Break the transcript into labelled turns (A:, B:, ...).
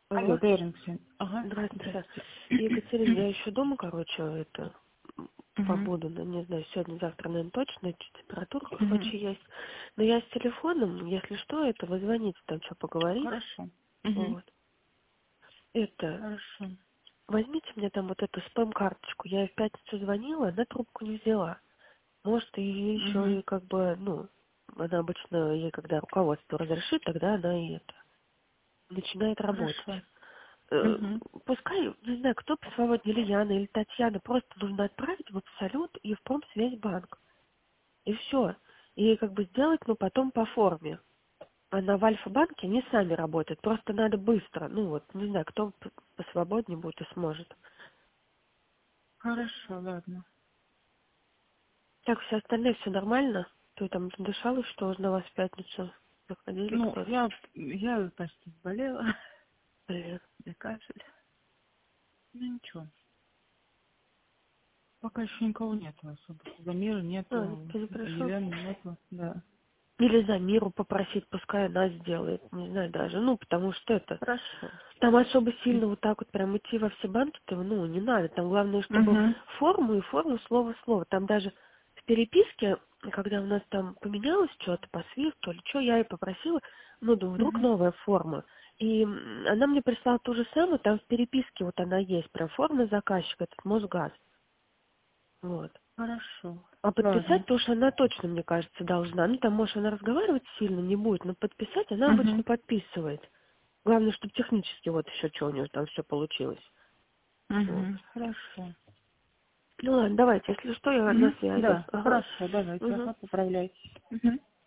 A: Алло,
B: Алло, Берингсон. Ага,
A: здравствуйте.
B: здравствуйте.
A: Екатерина, я еще дома, короче,
B: Угу,
A: побуду, ну, не знаю, сегодня-завтра, наверное, точно, температура,
B: угу.
A: короче, есть. Но я с телефоном, если что, это вы звоните, там что поговорить.
B: Хорошо. Угу.
A: Вот. Это,
B: Хорошо.
A: возьмите мне там вот эту спам-карточку. Я ей в пятницу звонила, она трубку не взяла. Может, и еще
B: Угу.
A: и как бы, ну, она обычно, ей когда руководство разрешит, тогда она и это начинает работать.
B: Хорошо.
A: Э,
B: Угу.
A: Пускай, не знаю, кто посвободнее, или Яна, или Татьяна, просто нужно отправить в Абсолют и в Промсвязьбанк. И все. И как бы сделать, ну, потом по форме. Она в Альфа-банке, они сами работают. Просто надо быстро. Ну, вот, не знаю, кто посвободнее будет и сможет.
B: Хорошо, ладно.
A: Так, все остальные, все нормально? Ты там дышалась, что на вас в пятницу? Заходили
B: Ну,
A: кто-то?
B: я почти заболела.
A: Блин.
B: Я кашель. Ну, ничего. Пока еще никого нету особо. Замира нету,
A: Никто не пришел?
B: Елены нету, да.
A: Или за миру попросить, пускай она сделает. Не знаю даже. Ну, потому что это...
B: Хорошо.
A: Там особо сильно вот так вот прям идти во все банки-то, ну, не надо. Там главное, чтобы
B: Угу.
A: форму и форму слово в слово. Там даже в переписке, когда у нас там поменялось что-то по свифту или что, я ей попросила, ну, думаю, вдруг
B: Угу.
A: новая форма. И она мне прислала ту же самую, там в переписке вот она есть, прям форма заказчика, этот Мосгаз. Вот.
B: Хорошо.
A: А подписать,
B: Ладно.
A: то уж она точно, мне кажется, должна. Ну, там, может, она разговаривать сильно не будет, но подписать она обычно
B: Угу.
A: подписывает. Главное, чтобы технически вот еще что у нее там все получилось. Вот.
B: Угу. Хорошо.
A: Ну ладно, давайте, если что, я на
B: Угу.
A: связи.
B: Да,
A: Ага.
B: хорошо, давайте,
A: Угу.
B: ага, поправляйтесь. Угу.